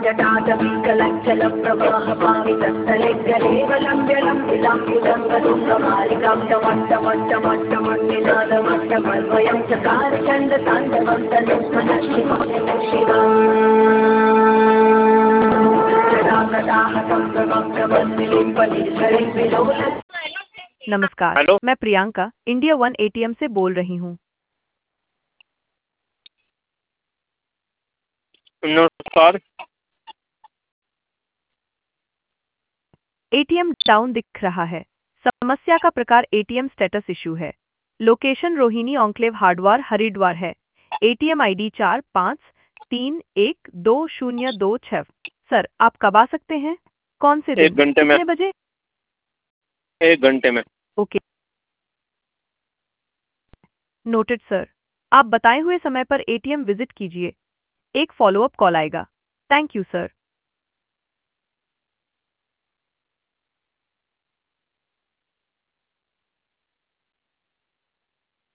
जटाटवीकलज्जलप्रवाहपावितस्थले गलेवलम्ब्यलं विलाम्बुदङ्गदुङ्गमालिकां टमट्टमट्टमट्टमट्टमट्टमन्निनादमट्टमन्वयं चकार चण्डताण्डवं तनुस्मनः शिवं शिवम् जटाकटाहतं प्रमग्नमन्निलिम्पनिधरिं विलोल। नमस्कार, हेलो। मैं प्रियंका इंडिया वन एटीएम से बोल रही हूँ। नमस्कार। एटीएम डाउन दिख रहा है। समस्या का प्रकार एटीएम स्टेटस इशू है। लोकेशन रोहिणी ऑन्क्लेव हार्डवार हरिद्वार है। ATM ID 45312026। सर, आप कब आ सकते हैं? कौन से दिन? 1 घंटे में। कितने बजे? 1 घंटे में। Okay, noted sir. आप बताए हुए समय पर एटीएम विजिट कीजिए। एक फॉलोअप कॉल आएगा। Thank you sir.